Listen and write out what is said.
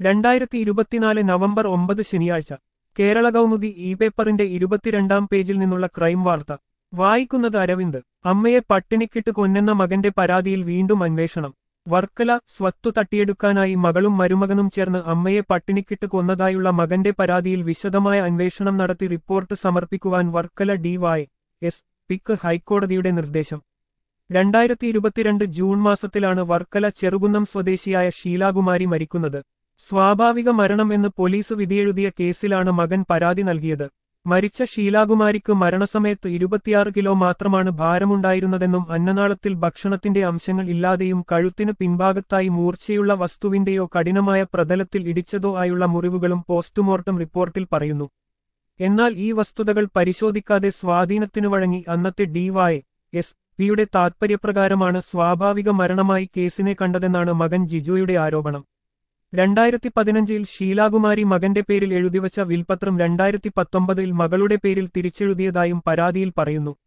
2024 November 9 ശനിയാഴ്ച Kerala Kaumudi E പേപ്പറിന്റെ 22-ാം പേജിൽ നിന്നുള്ള ക്രൈം വാർത്ത വായിക്കുന്നത് അരവിന്ദ്. അമ്മയെ പട്ടിണിക്കിട്ട് കൊന്നെന്ന മകന്റെ പരാതിയിൽ വീണ്ടും അന്വേഷണം. വർക്കല. സ്വത്തു തട്ടിയെടുക്കാനായി മകളും മരുമകനും ചേർന്ന് അമ്മയെ പട്ടിണിക്കിട്ട് കൊന്നതായുള്ള മകന്റെ പരാതിയിൽ വിശദമായ അന്വേഷണം നടത്തി റിപ്പോർട്ട് സമർപ്പിക്കുവാൻ വർക്കല DY.SP.ക്ക് ഹൈക്കോടതിയുടെ നിർദ്ദേശം. 2022 ജൂൺ മാസത്തിലാണ് വർക്കല ചെറുകുന്നം സ്വദേശിയായ ഷീലാകുമാരി മരിക്കുന്നത്. സ്വാഭാവിക മരണം എന്ന് പോലീസ് വിധിയെഴുതിയ കേസിലാണ് മകൻ പരാതി നൽകിയത്. മരിച്ച ഷീലാകുമാരിക്ക് മരണസമയത്ത് 26 കിലോ മാത്രമാണ് ഭാരമുണ്ടായിരുന്നതെന്നും അന്നനാളത്തിൽ ഭക്ഷണത്തിന്റെ അംശങ്ങൾ ഇല്ലാതെയും കഴുത്തിന് പിൻഭാഗത്തായി മൂർച്ചയുള്ള വസ്തുവിന്റെയോ കഠിനമായ പ്രതലത്തിൽ ഇടിച്ചതോ ആയുള്ള മുറിവുകളും പോസ്റ്റ്മോർട്ടം റിപ്പോർട്ടിൽ പറയുന്നു. എന്നാൽ ഈ വസ്തുതകൾ പരിശോധിക്കാതെ സ്വാധീനത്തിനു വഴങ്ങി അന്നത്തെ DY.SP.യുടെ താത്പര്യപ്രകാരമാണ് സ്വാഭാവിക മരണമായി കേസിനെ കണ്ടതെന്നാണ് മകൻ ജിജോയുടെ ആരോപണം. 2015-ൽ ഷീലാകുമാരി മകന്റെ പേരിൽ എഴുതിവച്ച വിൽപത്രം 2019-ൽ മകളുടെ പേരിൽ തിരിച്ചെഴുതിയതായും പരാതിയിൽ പറയുന്നു.